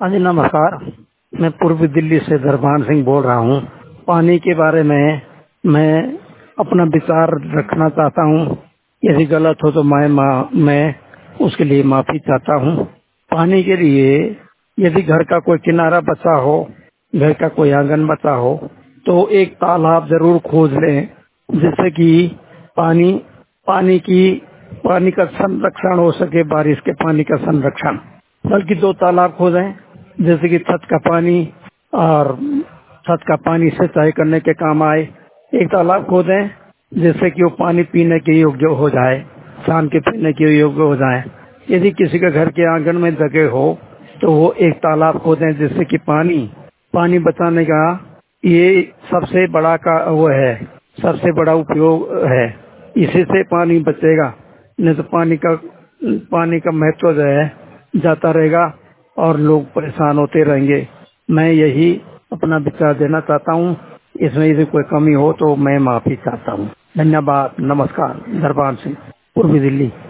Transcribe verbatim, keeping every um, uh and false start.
हाँ जी, नमस्कार। मैं पूर्वी दिल्ली से दरबान सिंह बोल रहा हूँ। पानी के बारे में मैं अपना विचार रखना चाहता हूँ। यदि गलत हो तो मैं मा, मैं उसके लिए माफी चाहता हूँ। पानी के लिए यदि घर का कोई किनारा बचा हो, घर का कोई आंगन बचा हो, तो एक तालाब जरूर खोज लें, जिससे कि पानी पानी की पानी का संरक्षण हो सके। बारिश के पानी का संरक्षण, बल्कि दो तालाब खोदें, जैसे कि छत का पानी और छत का पानी सिंचाई करने के काम आए। एक तालाब खोदें जिससे कि वो पानी पीने के योग्य हो जाए, शाम के पीने के योग्य हो जाए। यदि किसी के घर के आंगन में जगह हो तो वो एक तालाब खोदें, जिससे कि पानी पानी बचाने का ये सबसे बड़ा का वो है, सबसे बड़ा उपयोग है। इसी से पानी बचेगा, नहीं तो पानी का पानी का महत्व जो है जाता रहेगा और लोग परेशान होते रहेंगे। मैं यही अपना विचार देना चाहता हूँ। इसमें यदि कोई कमी हो तो मैं माफी चाहता हूँ। धन्यवाद। नमस्कार। दरबान सिंह, पूर्वी दिल्ली।